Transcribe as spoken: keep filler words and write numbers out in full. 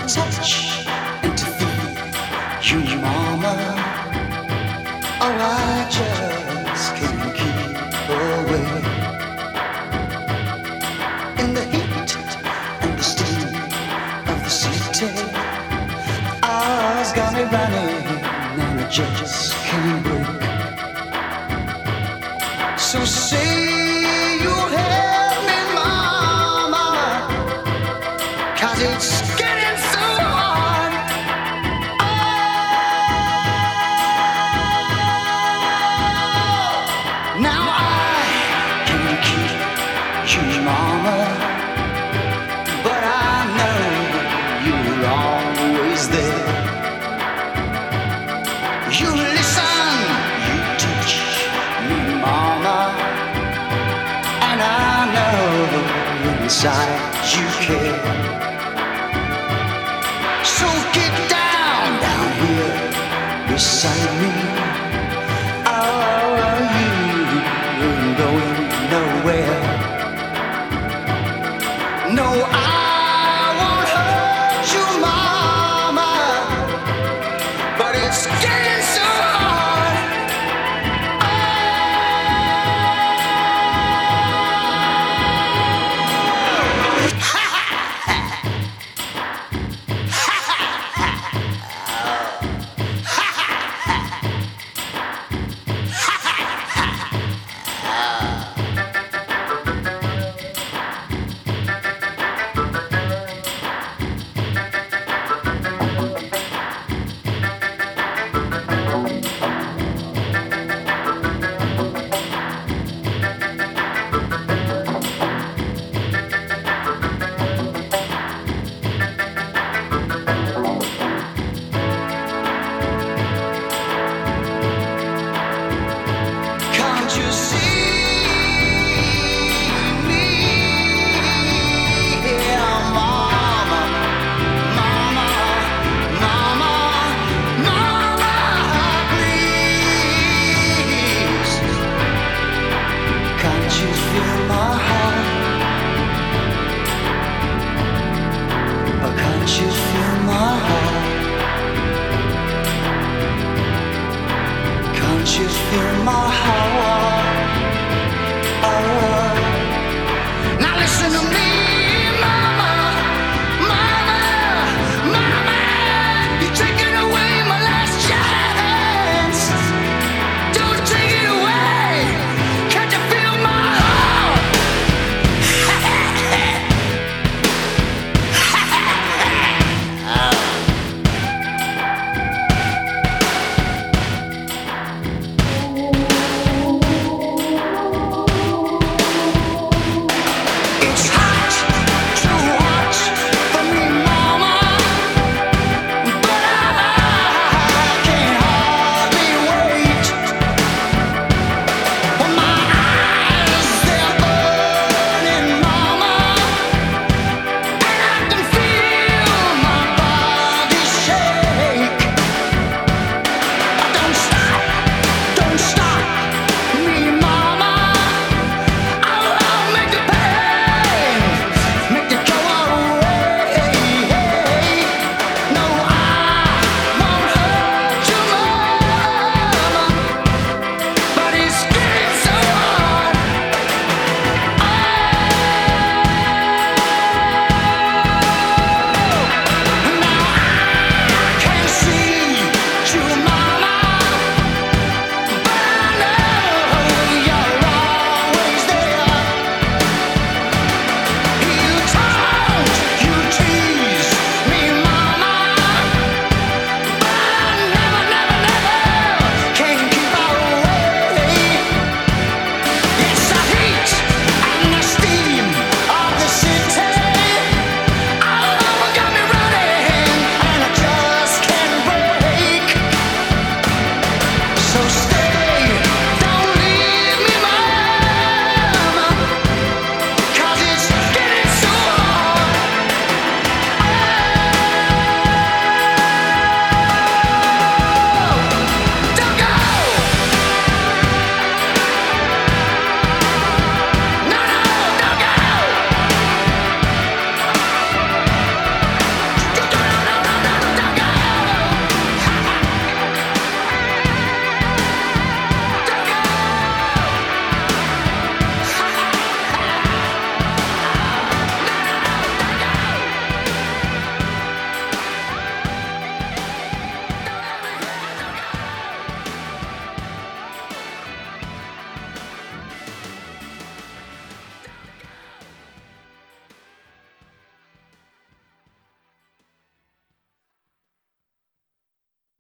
touch and to feel you, mama. Oh, I just can't keep away. In the heat and the steam of the city, I's got me running and I just can't break. So say you'll help me, mama, 'cause it's getting so hard. Oh, now I can keep you, mama, but I know you're always there. You listen, you teach me, mama, and I know inside you care. So get down, down here beside me. Oh, you ain't going nowhere. No, I won't hurt you, mama, but it's getting so hard. Can't you see me here, mama, mama, mama, mama, please? Can't you feel my heart? Or can't you